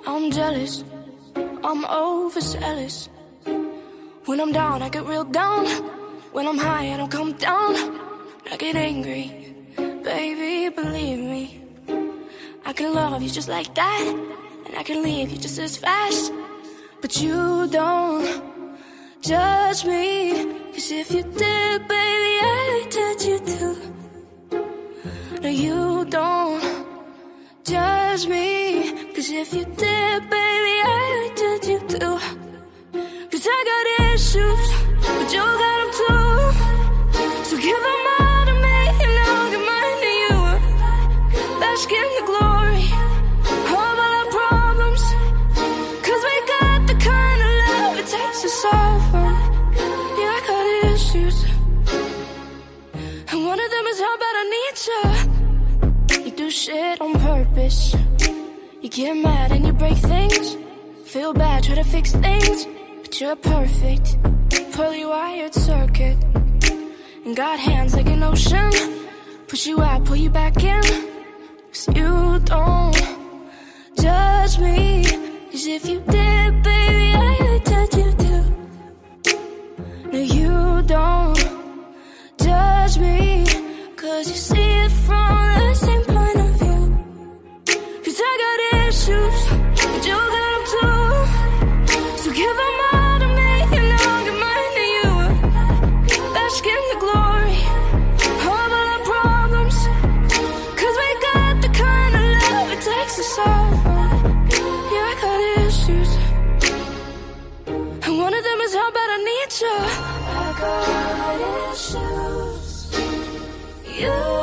I'm jealous, I'm overzealous. When I'm down, I get real down. When I'm high, I don't come down. I get angry, baby, believe me. I can love you just like that, and I can leave you just as fast. But you don't judge me, 'cause if you did, baby, I'd judge you too. No, you don't judge me, 'cause if you did, baby, I'd judge you too. 'Cause I got issues, but you got them too. So give them all to me, and I'll give mine to you. Bask in the glory of all our problems, 'cause we got the kind of love it takes to solve them. Yeah, I got issues, and one of them is how bad I need you. You do shit on purpose. You get mad and you break things. Feel bad, try to fix things, but you're perfect. Pearly wired circuit, and got hands like an ocean. Push you out, pull you back in. 'Cause you don't judge me, 'cause if you did, baby, I'd judge you too. No, you don't judge me, 'cause you see it from the same point of view. 'Cause I got issues, but you got them too. So give them all to me, and I'll give mine to you. Bask in the glory of all our problems, 'cause we got the kind of love it takes to solve them. Yeah, I got issues, and one of them is how bad I need you. I got issues. You